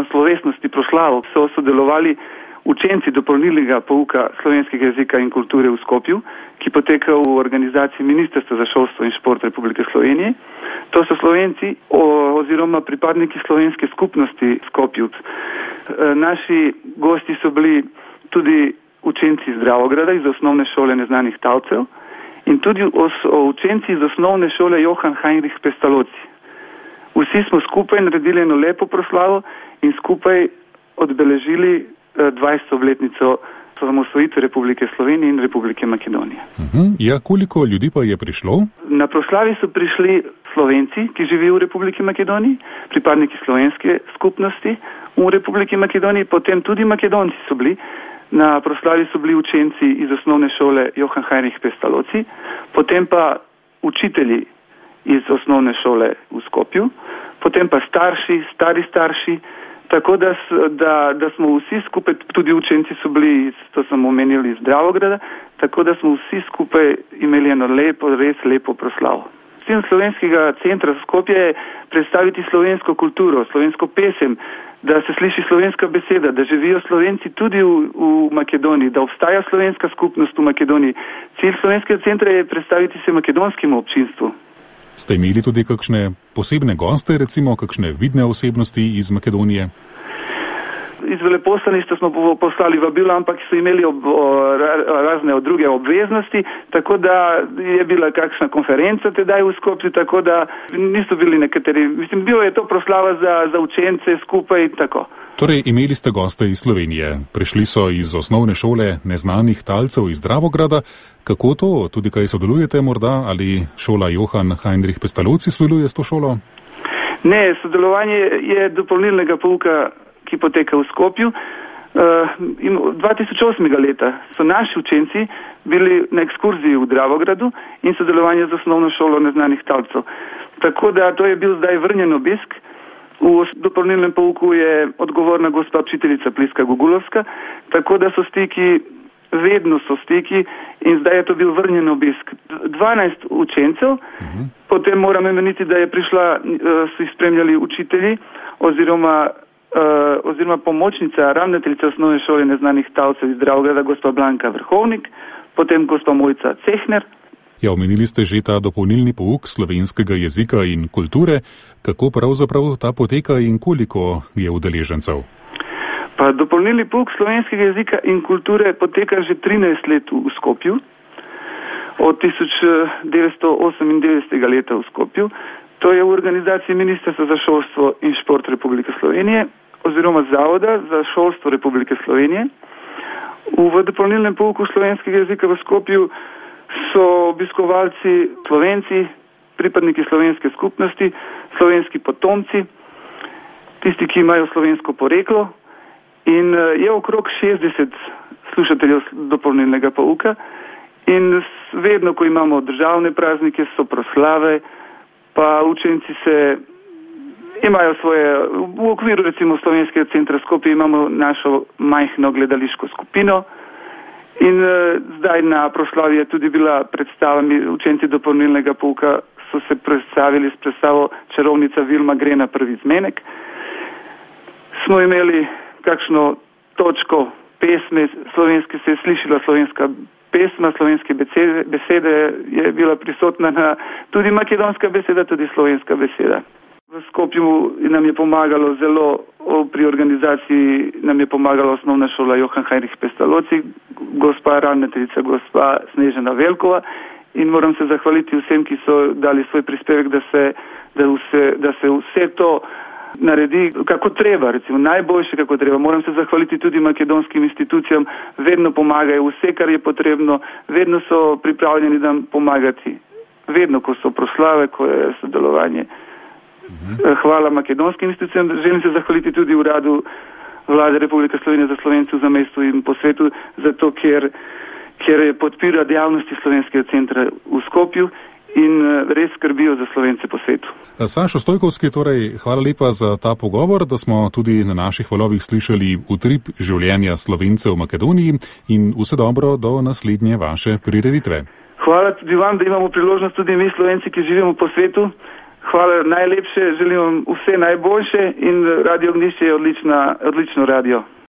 na slovesnosti proslav so sodelovali učenci dopolnilnega pouka slovenskega jezika in kulture v Skopju, ki poteka v organizaciji Ministrstva za šolstvo in šport Republike Slovenije. To so Slovenci oziroma pripadniki slovenske skupnosti v Skopju. Naši gosti so bili tudi učenci iz Dravograda, iz osnovne šole Neznanih Talcev in tudi učenci iz osnovne šole Johann Heinrich Pestalozzi. Vsi smo skupaj naredili eno lepo proslavo in skupaj odbeležili 20. obletnico osamosvojitve Republike Slovenije in Republike Makedonije. Ja, koliko ljudi pa je prišlo? Na proslavi so prišli Slovenci, ki živijo v Republiki Makedoniji, pripadniki slovenske skupnosti v Republiki Makedoniji, potem tudi Makedonci so bili. Na proslavi so bili učenci iz osnovne šole Johann Heinrich Pestalozzi, potem pa učitelji iz osnovne šole v Skopju, potem pa stari starši, tako da smo vsi skupaj, tudi učenci so bili, to smo omenili, iz Dravograda, tako da smo vsi skupaj imeli eno res lepo proslavo. Cilj Slovenskega centra Skopje je predstaviti slovensko kulturo, slovensko pesem, da se sliši slovenska beseda, da živijo Slovenci tudi v Makedoniji, da obstaja slovenska skupnost v Makedoniji. Cilj Slovenskega centra je predstaviti se makedonskemu občinstvu. Ste imeli tudi kakšne posebne goste, recimo kakšne vidne osebnosti iz Makedonije? Iz veleposlaništva smo poslali vabilo, ampak so imeli razne druge obveznosti, tako da je bila kakšna konferenca tedaj v Skopju, tako da niso bili nekateri. Mislim, bilo je to proslava za učence skupaj in tako. Torej, imeli ste goste iz Slovenije. Prišli so iz osnovne šole Neznanih Talcev iz Dravograda. Kako to? Tudi kaj sodelujete morda? Ali šola Johann Heinrich Pestalozzi sodeluje s to šolo? Ne, sodelovanje je dopolnilnega pouka, ki poteka v Skopju. 2008. leta so naši učenci bili na ekskurziji v Dravogradu in sodelovanje z osnovno šolo Neznanih Talcev. Tako da to je bil zdaj vrnjen obisk. V dopolnilnem pouku je odgovorna gospa učiteljica Pliska Gugulovska, tako da so stiki, vedno so stiki in zdaj je to bil vrnjen obisk. 12 učencev, potem moram omeniti, da je prišla, so jih spremljali učitelji oziroma pomočnica ravnateljica osnovne šole Neznanih Talcev iz Dravograda, gospa Blanka Vrhovnik, potem gospa Mojca Cehner. Ja, omenili ste že ta dopolnilni pouk slovenskega jezika in kulture. Kako pravzaprav ta poteka in koliko je udeležencev? Pa dopolnilni pouk slovenskega jezika in kulture poteka že 13 let v Skopju. Od 1998. leta v Skopju. To je v organizaciji Ministrstva za šolstvo in šport Republike Slovenije oziroma Zavoda za šolstvo Republike Slovenije. V dopolnilnem pouku slovenskega jezika v Skopju so obiskovalci Slovenci, pripadniki slovenske skupnosti, slovenski potomci, tisti, ki imajo slovensko poreklo in je okrog 60 slušateljev dopolnilnega pouka in vedno, ko imamo državne praznike, so proslave, pa učenci imajo svoje, v okviru recimo Slovenskega centra Skopje imamo našo majhno gledališko skupino in zdaj na proslavi je tudi bila predstava, učenci dopolnilnega pouka so se predstavili s predstavo Čarovnica Vilma gre na prvi zmenek. Smo imeli kakšno točko pesme, slovenske se je slišala slovenska pesma, slovenske besede je bila prisotna, tudi makedonska beseda, tudi slovenska beseda. V Skopju nam je pomagalo zelo, pri organizaciji nam je pomagala osnovna šola Johann Heinrich Pestalozzi, gospa ravnateljica, gospa Snežana Velkova in moram se zahvaliti vsem, ki so dali svoj prispevek, da se vse to naredi kako treba, recimo najboljše kako treba. Moram se zahvaliti tudi makedonskim institucijam, vedno pomagajo vse, kar je potrebno, vedno so pripravljeni nam pomagati, vedno, ko so proslave, ko je sodelovanje. Hvala makedonskim institucijam, želim se zahvaliti tudi uradu Vlade Republike Slovenije za Slovence v zamejstvu in po svetu, zato ker podpira dejavnosti Slovenskega centra v Skopju in res skrbijo za Slovence po svetu. Sašo Stojkovski, torej hvala lepa za ta pogovor, da smo tudi na naših valovih slišali utrip življenja Slovencev v Makedoniji in vse dobro do naslednje vaše prireditve. Hvala tudi vam, da imamo priložnost tudi mi Slovenci, ki živimo po svetu, Hvala najlepše, želim vam vse najboljše in Radio Ognjišče je odlično radio.